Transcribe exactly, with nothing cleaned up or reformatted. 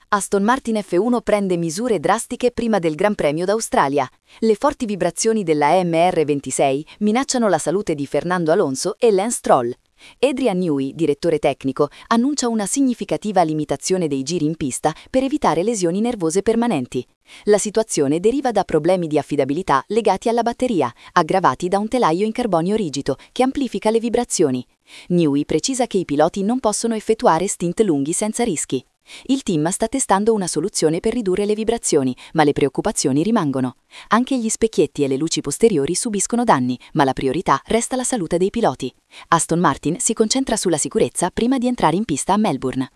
Aston Martin F uno prende misure drastiche prima del Gran Premio d'Australia. Le forti vibrazioni della A M R ventisei minacciano la salute di Fernando Alonso e Lance Stroll. Adrian Newey, direttore tecnico, annuncia una significativa limitazione dei giri in pista per evitare lesioni nervose permanenti. La situazione deriva da problemi di affidabilità legati alla batteria, aggravati da un telaio in carbonio rigido che amplifica le vibrazioni. Newey precisa che i piloti non possono effettuare stint lunghi senza rischi. Il team sta testando una soluzione per ridurre le vibrazioni, ma le preoccupazioni rimangono. Anche gli specchietti e le luci posteriori subiscono danni, ma la priorità resta la salute dei piloti. Aston Martin si concentra sulla sicurezza prima di entrare in pista a Melbourne.